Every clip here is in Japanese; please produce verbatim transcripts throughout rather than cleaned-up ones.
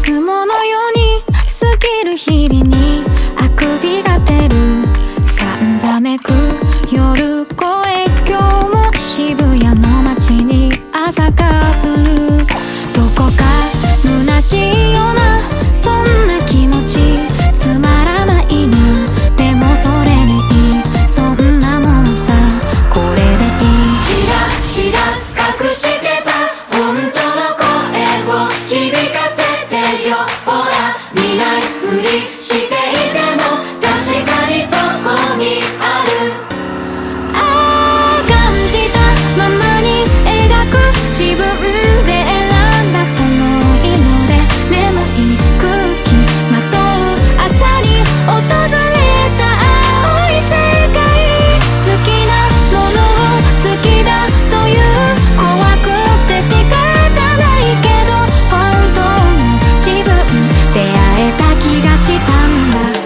つものように過ぎる日々にあくびが出るさんざめく夜声、今日も渋谷の街に朝が降る。どこか虚しいようなそんな気持ち、つまらないな、でもそれでいい、そんなもんさ、これでいい。 知らず知らず隠してた本当の声を響かせてよ。ほら見ないふりしていても確かにそこにある。 ああ感じたままに描く自分で選んだその色で眠い空気まとう朝に訪れた青い世界。好きなものを好きだという怖くて仕方ないけど本当の自分出会えた気がしたんだ。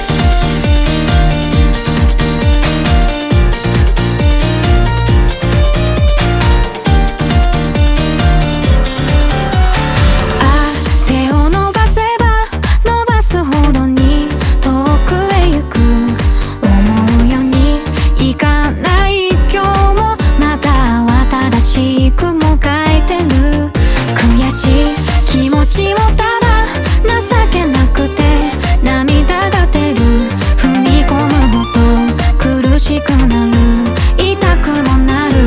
ああ手を伸ばせば伸ばすほどに遠くへ行く思うようにいかない今日もまたは正しくもがいてる。悔しい気持ちをただ情けなくて涙が出る。踏み込むほど苦しくなる痛くもなる。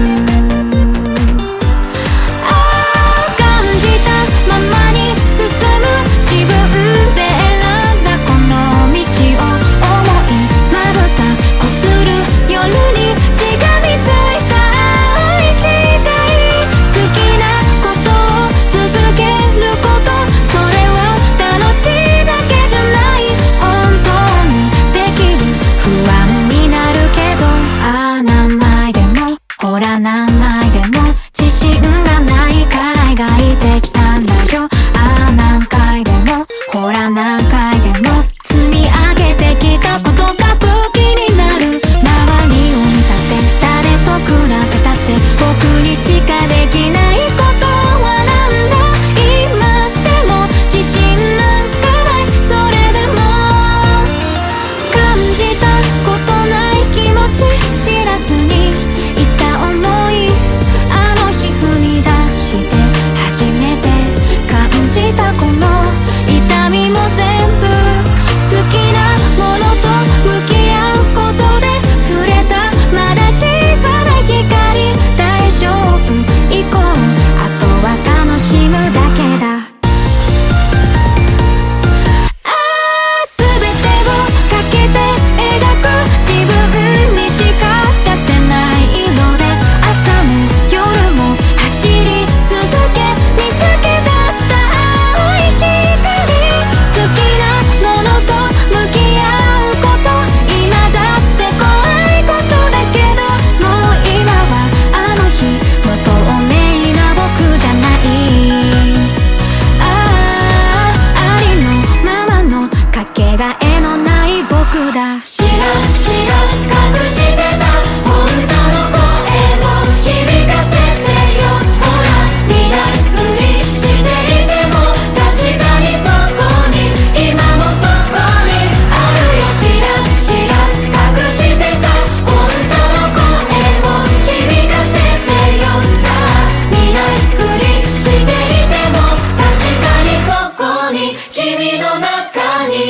ああ感じたままに進む自分で選んだこの道を思いまぶたこする夜にしがみついた青い誓い。好きなことを続けること、それは楽しいだけじゃない、本当にできる。不安になるけどああ何枚でもほら何枚でも自信がないから描いてきたんだよ。ああ何回でもほら何回でも積み上げてきたことが武器になる。周りを見たって誰と比べたって僕にしかできないことはなんだ。今でも自信なんかない、それでも感じたことない気持ち知らずにいた想い、あの日踏み出して初めて感じたこの痛みも全部好きなものと向き合うことで触れたまだ小さな光。大丈夫行こう、あとは楽しむだけだ。ああ全てをかけて描く自分にしか出せない色で朝も夜も走り続け見つけ出した青い光。好きなものと向き合うこと今だって怖いことだけどもう今はあの日不透明な僕じゃない。ああありのままのかけがえのない僕だ。 知らず知らず隠してた本当の声を響かせてよ。ほら見ないふりしていても確かにそこに今もそこにあるよ。知らず知らず隠してた本当の声を響かせてよ。さあ見ないふりしていても確かにそこに君の中に